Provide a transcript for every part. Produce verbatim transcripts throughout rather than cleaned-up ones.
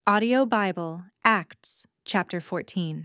Audio Bible, Acts, chapter fourteen.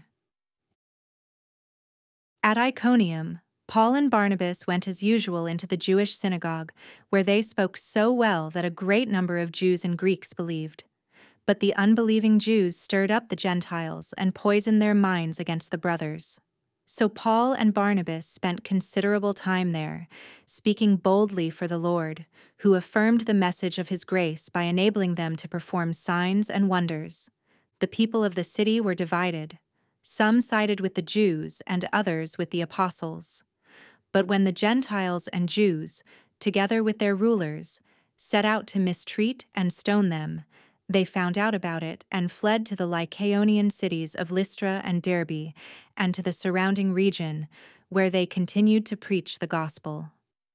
At Iconium, Paul and Barnabas went as usual into the Jewish synagogue, where they spoke so well that a great number of Jews and Greeks believed. But the unbelieving Jews stirred up the Gentiles and poisoned their minds against the brothers. So Paul and Barnabas spent considerable time there, speaking boldly for the Lord, who affirmed the message of his grace by enabling them to perform signs and wonders. The people of the city were divided. Some sided with the Jews and others with the apostles. But when the Gentiles and Jews, together with their rulers, set out to mistreat and stone them, they found out about it and fled to the Lycaonian cities of Lystra and Derbe and to the surrounding region, where they continued to preach the gospel.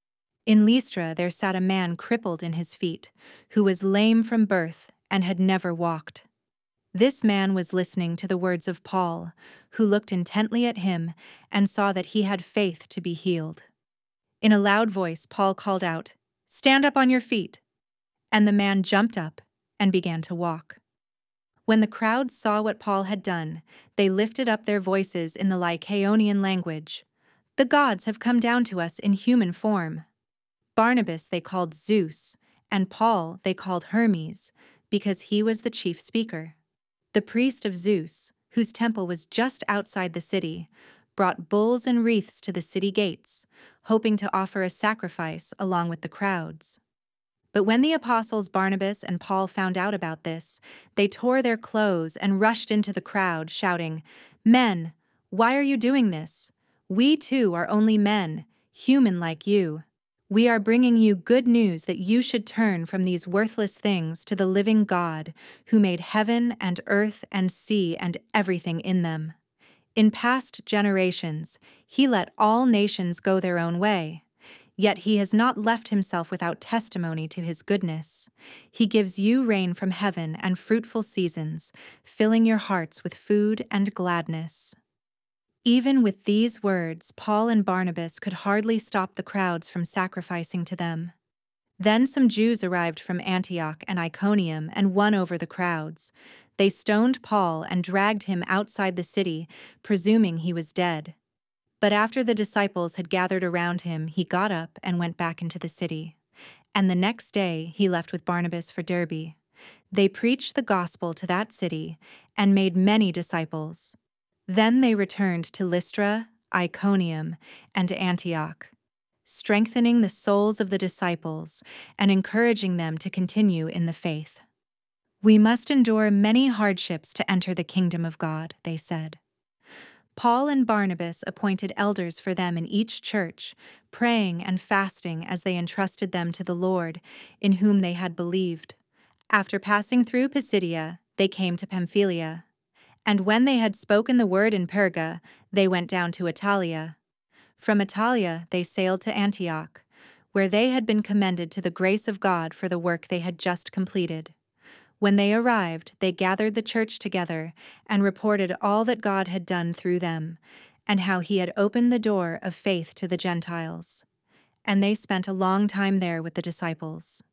In Lystra there sat a man crippled in his feet, who was lame from birth and had never walked. This man was listening to the words of Paul, who looked intently at him and saw that he had faith to be healed. In a loud voice, Paul called out, "Stand up on your feet!" And the man jumped up and began to walk. When the crowd saw what Paul had done, they lifted up their voices in the Lycaonian language. "The gods have come down to us in human form." Barnabas they called Zeus, and Paul they called Hermes, because he was the chief speaker. The priest of Zeus, whose temple was just outside the city, brought bulls and wreaths to the city gates, hoping to offer a sacrifice along with the crowds. But when the apostles Barnabas and Paul found out about this, they tore their clothes and rushed into the crowd, shouting, "Men, why are you doing this? We too are only men, human like you. We are bringing you good news that you should turn from these worthless things to the living God, who made heaven and earth and sea and everything in them. In past generations, he let all nations go their own way. Yet he has not left himself without testimony to his goodness. He gives you rain from heaven and fruitful seasons, filling your hearts with food and gladness." Even with these words, Paul and Barnabas could hardly stop the crowds from sacrificing to them. Then some Jews arrived from Antioch and Iconium and won over the crowds. They stoned Paul and dragged him outside the city, presuming he was dead. But after the disciples had gathered around him, he got up and went back into the city. And the next day he left with Barnabas for Derbe. They preached the gospel to that city and made many disciples. Then they returned to Lystra, Iconium, and Antioch, strengthening the souls of the disciples and encouraging them to continue in the faith. "We must endure many hardships to enter the kingdom of God," they said. Paul and Barnabas appointed elders for them in each church, praying and fasting as they entrusted them to the Lord, in whom they had believed. After passing through Pisidia, they came to Pamphylia. And when they had spoken the word in Perga, they went down to Attalia. From Attalia they sailed to Antioch, where they had been commended to the grace of God for the work they had just completed. When they arrived, they gathered the church together and reported all that God had done through them, and how he had opened the door of faith to the Gentiles. And they spent a long time there with the disciples.